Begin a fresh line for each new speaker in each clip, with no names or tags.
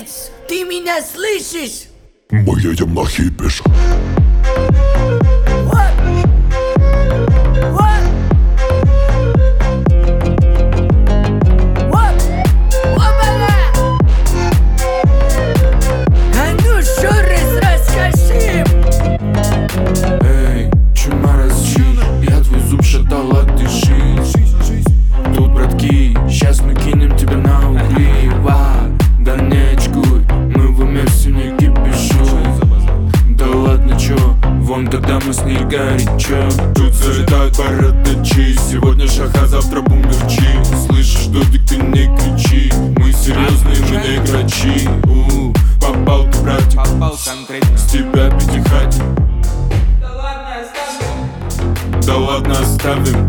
Братец, ты меня слышишь?
Мы едем на Хипиш.
Сейчас мы кинем тебя на угли. Да не очкуй, мы в уме все не кипишуй. Да ладно чё, вон тогда мы с ней горячо. Тут залетают бородачи. Сегодня шаха, завтра бумерчи. Слышишь, додик, ты не кричи. Мы серьезные, мы не игрочи. Попал ты, братик,
попал конкретно.
с тебя пятихатик.
Да ладно оставим.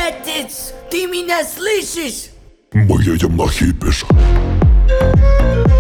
Братец, ты меня слышишь?
Мы едем на Хипиш.